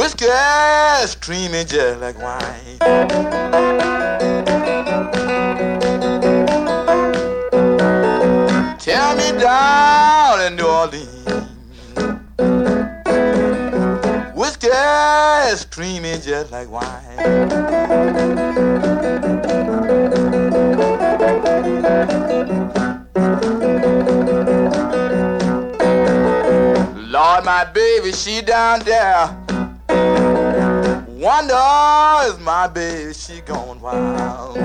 Whiskey streaming just like wine. Tell me down in New Orleans, whiskey streaming just like wine. Lord, my baby, she down there. Wonder is my baby, she gone wild.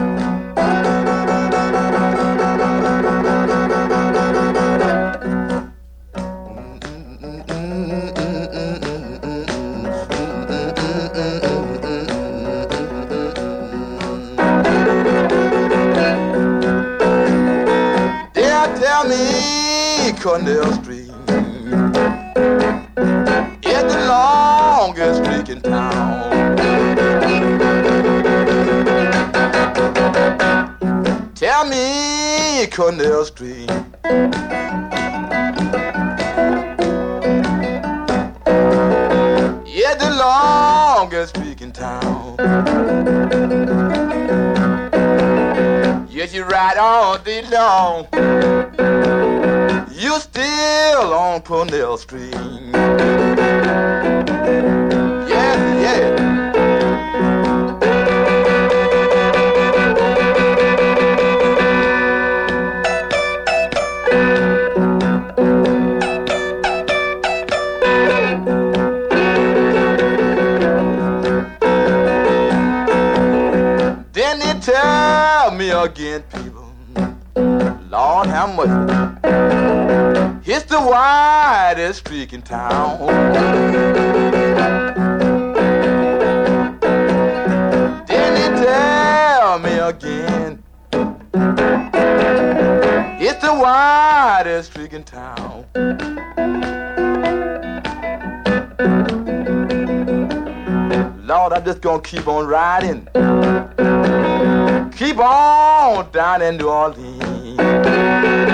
They'll tell me Cornell Street is the longest street in town. Tell me Cornell Street is the longest street in town. Yes, you ride all day long, you still on Cornell Street. Yeah, yeah. Then they tell me again, people, Lord have mercy, it's the widest street in town. Then they tell me again, it's the widest street in town. Lord, I'm just gonna keep on riding, keep on down in New Orleans.